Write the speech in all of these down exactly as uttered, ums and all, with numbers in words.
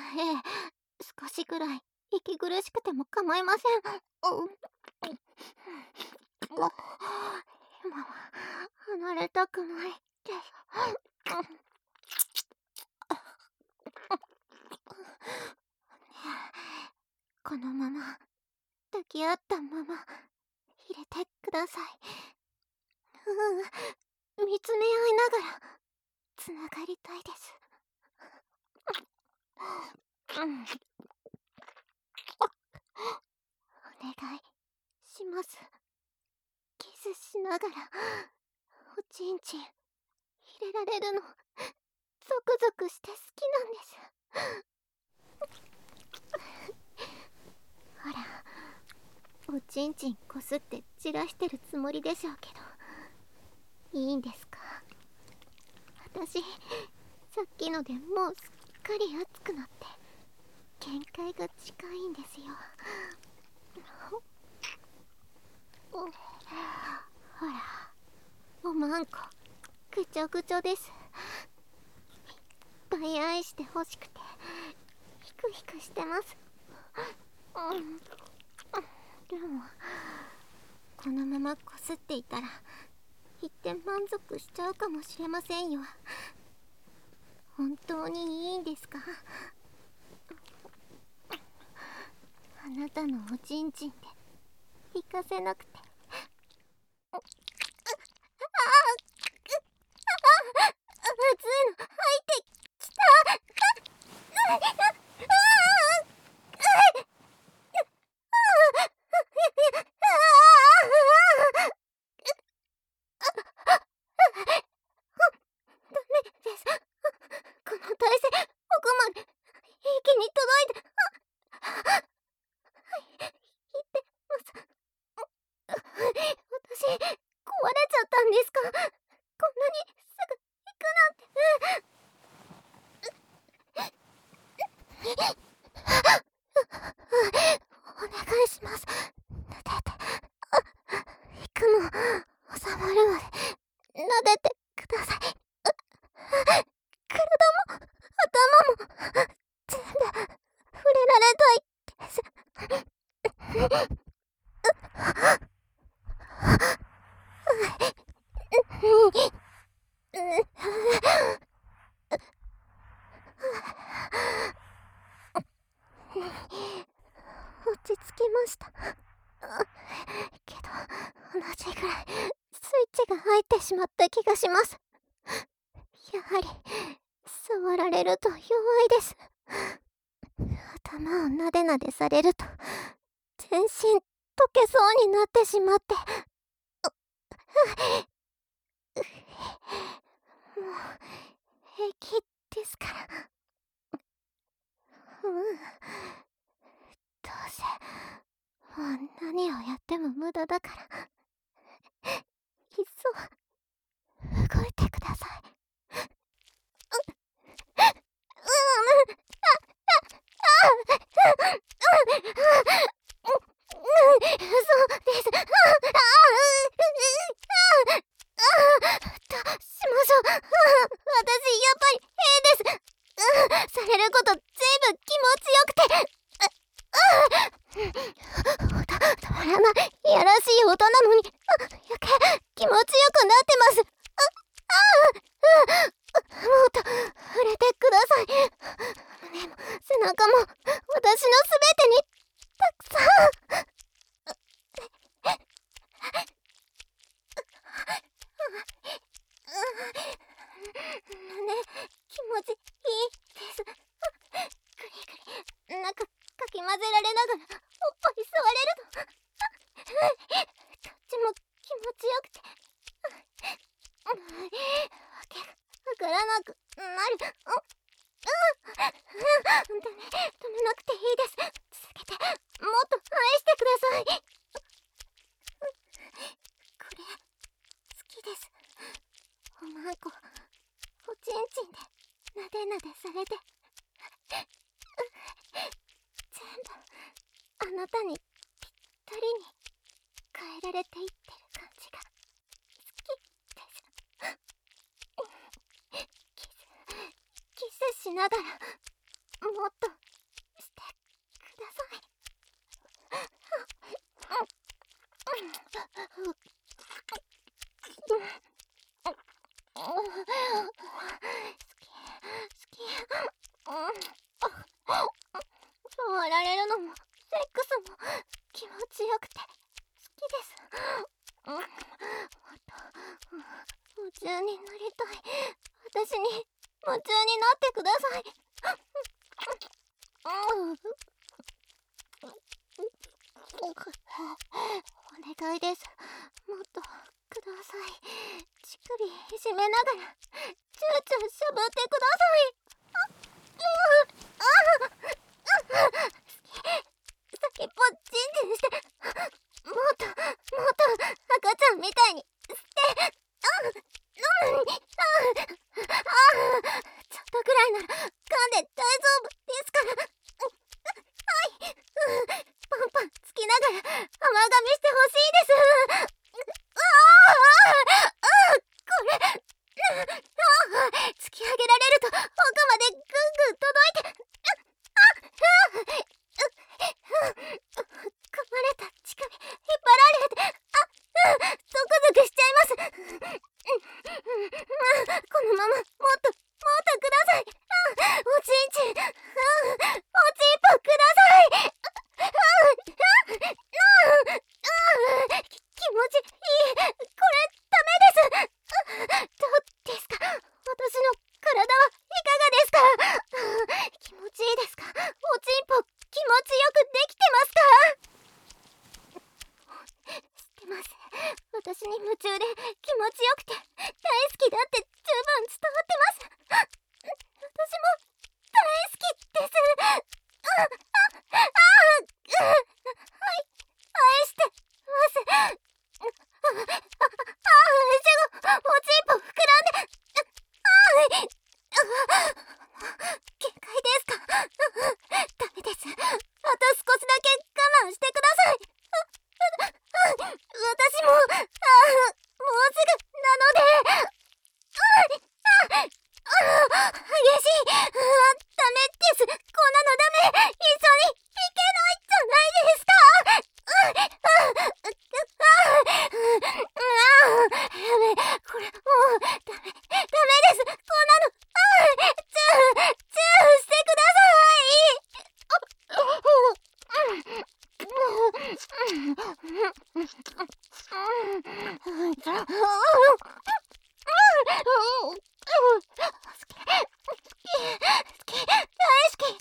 ええ、少しぐらい息苦しくても構いません。う今は離れたくないです。このまま抱き合ったまま入れてください。うん、見つめ合いながらつながりたいです。うん、お願いします。キスしながらおちんちん入れられるのゾクゾクして好きなんです。ほら、おちんちんこすって散らしてるつもりでしょうけど、いいんですか？私さっきのでもうすっかり熱くなって限界が近いんですよ。ほら、おまんこぐちょぐちょです。いっぱい愛してほしくてヒクヒクしてます。うん、でもこのままこすっていたら一点満足しちゃうかもしれませんよ。本当にいいんですか？あなたのおちんちんで行かせなくて。ああ、熱いの入ってきた。ダメです。この体勢奥まで息に届いて。言ってます。私壊れちゃったんですか？こんなにすぐ行くなんて。お願いします。撫でて。行くの収まるまで撫でてください。体も頭も全部触れられたいです。落ち着きました。けど同じぐらいスイッチが入ってしまった気がします。やはり触られると弱いです。頭をなでなでされると全身溶けそうになってしまって。もう平気ですから。うん、どうせもう何をやっても無駄だから、いっそ動いてください。そうです。どうしましょう。私やっぱり変です。されること全部気持ちよくて。たまらない、いやらしい音なのに余計気持ちよくなってます。もっと触れてください。胸も背中も私のすべてにたくさん。胸気持ちいいです。グリグリ中かき混ぜられながらおっぱい触れるの。どっちも気持ちよくてわけがわからなくなる。ダメ、止めなくていいです。続けてもっと愛してください。これ好きです。おまんこおちんちんでなでなでされて全部あなたにぴったりに変えられていってる感じが好きです。キスキスしながらもっと界です。もっとください。乳首いじめながらチューチューしゃぶってください。あ、う、あ、あ、先っぽチンチンして、もっともっと赤ちゃんみたいにして、あ、飲むに、あ、あ、ちょっとくらいなら噛んで大丈夫ですから。はい、パンパンつきながら甘噛みしてほしいです。ああ、あ、これ、ああ、突き上げられると奥までぐんぐん届いて、あ、あ、噛まれた乳首引っ張られて、あ、ゾクゾクしちゃいます。このままもっともっとください。あ、おちんちん、あ、おちんぽください。あ、あ、あ、あ、き気持ちいい。これダメです。どうですか、私の体はいかがですか。気持ちいいですか。おちんぽ気持ちよくできてますか。知ってます。私に夢中で気持ちよくて大好きだって十分伝わってます。私も大好きです。あ、あ、あ、あ、はい、愛してます。あ、あ、あ、あ、おちんぽ膨らんで、あ、あ、限界ですか。ダメです。あと少しだけ我慢してください。あ、あ、私も、あ、もうすぐなので、あ、あ、あ、激しい。あ、ダメです。こんなのダメ。一緒に行けないじゃないですか。あ、あ、あ、あ、やべ、これもうダメ、ダメです。こんなの、あ、チュー、チューしてください。好き、大好き。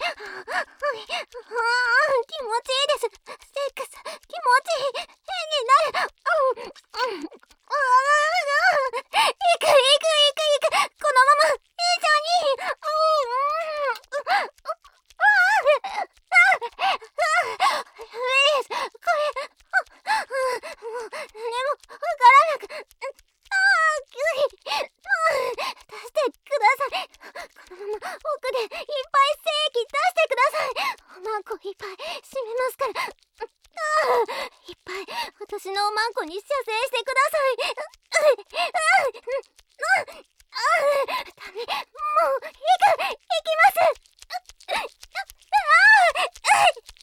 気持ちいいです。セックス気持ちいい。変になる。うん、うん、ああ、行く行く行く行く。このまま一緒に。うん、うん、ああ、ああ、やべえです。これ、あ、もう何もわからなく、ああ、くい、出してください。このまま奥でいっぱい精液出してください。おまんこいっぱい閉めますから。ああ、いっぱい私のおまんこに射精してください。ああ、ああ、ダメ、もう行く、行きます。ああ、ああ、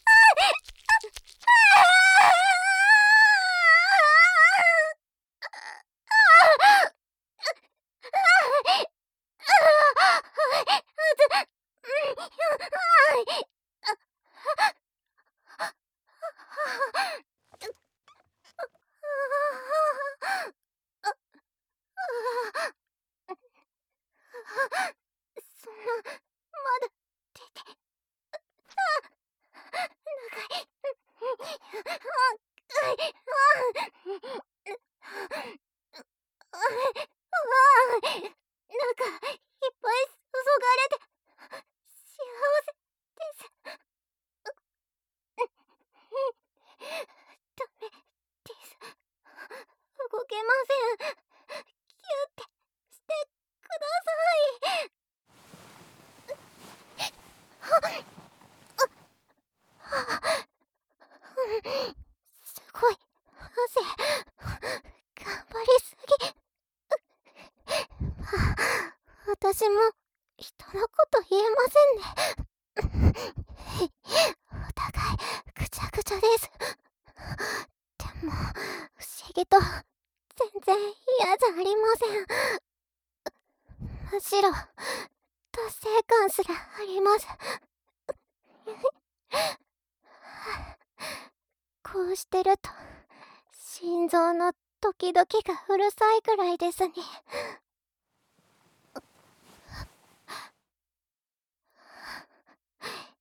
そんな、まだ出て、長い。なんかいっぱい注がれて幸せです。ダメです。動けません。キュってしてください。すごい汗、頑張りすぎ。まあ、私も人のこと言えませんね。お互いぐちゃぐちゃです。でも不思議と全然嫌じゃありません。むしろ達成感すらあります。こうしてると心臓のドキドキがうるさいくらいですね。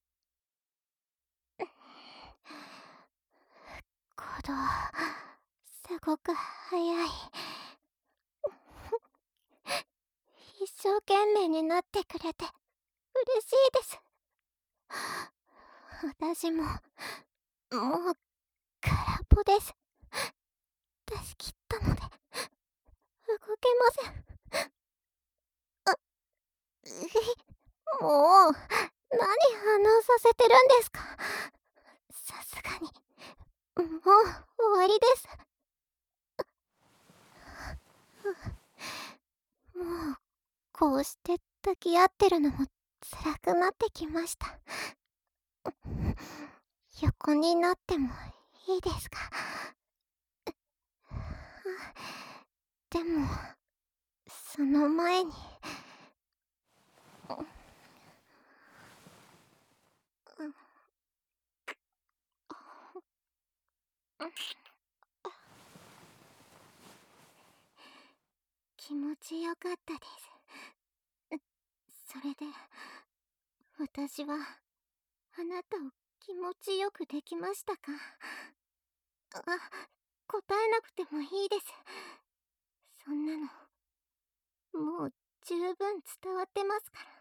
鼓動ごく早い。一生懸命になってくれて嬉しいです。私ももう空っぽです。出し切ったので動けません。もう何反応させてるんですか。さすがにもう終わりです。もうこうして抱き合ってるのも辛くなってきました。横になってもいいですか。でもその前に気持ちよかったです。それで私はあなたを気持ちよくできましたか。あ、答えなくてもいいです。そんなのもう十分伝わってますから。